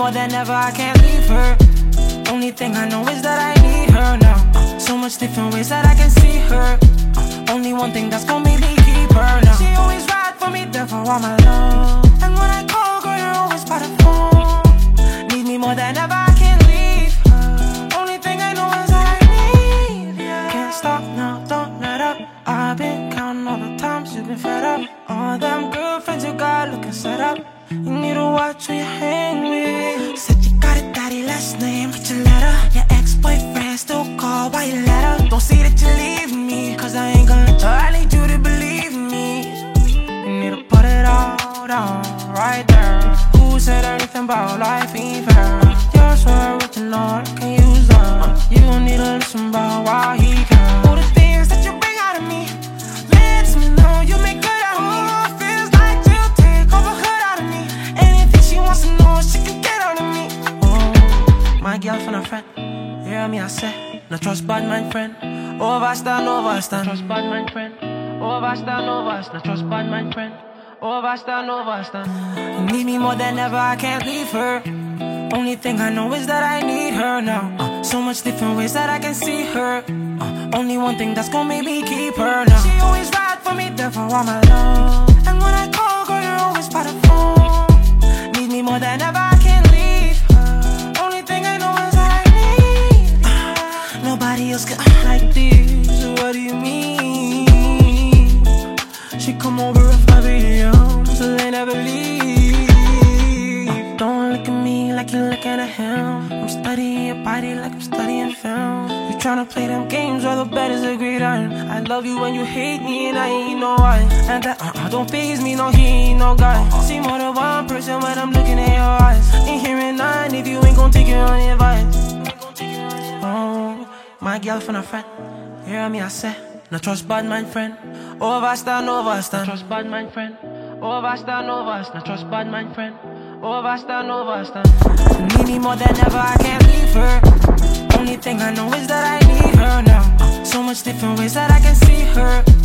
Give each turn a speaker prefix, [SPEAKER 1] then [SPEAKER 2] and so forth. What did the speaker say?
[SPEAKER 1] more than ever, I can't leave her. Only thing I know is that I need her now. So much different ways that I can see her. Only one thing that's gonna make me keep her now. She always ride for me, there for all my love. And when I call, girl, you're always by the phone. Need me more than ever, I can't leave her. Only thing I know is that I need her. Can't stop now, don't let up. I've been counting all the times you've been fed up. All them girlfriends you got looking set up. You need to watch who you hang with. Said you got a daddy last name, but your letter. Your ex-boyfriend still call by your letter. Don't say that you leave me, cause I ain't gonna let you. I need you to believe me. You need to put it all down right there. Who said anything about life ain't fair? You're so original, I can use that. You don't need to listen about why he can. All the things that you bring out of me lets me know you make good out of me. Feels like you take over hood out of me. Anything she wants to know, she can get out of me. Oh, my girlfriend and friend, hear me I say, no trust bad man friend. Overstand, overstand. Trust bad man friend. Overstand, overstand. No trust bad man friend. Overstand, overstand. You need me more than ever, I can't leave her. Only thing I know is that I need her now. So much different ways that I can see her. Only one thing that's gonna make me keep her now. She always ride for me, there for all my love. And when I call, girl, you're always by the phone. Need me more than ever, I can't leave her. Only thing I know is that I need her. Nobody else can like this. What do you mean? She come over at 5 a.m. so they never leave. Don't look at me like you're looking at him. I'm studying your body like I'm studying film. You tryna play them games where the bet is a great iron. I love you when you hate me and I ain't no why. And that don't faze me, no he ain't no guy. See more than one person when I'm looking in your eyes. Ain't hearing none if you ain't gon' take your own advice. Oh, my girlfriend and friend, hear me I say, no trust bad man friend. Overstand, overstand. No trust bad man friend. Overstand, overstand. No trust bad man friend. Overstand, overstand. You need me more than ever, I can't leave her. Only thing I know is that I need her now. So much different ways that I can see her.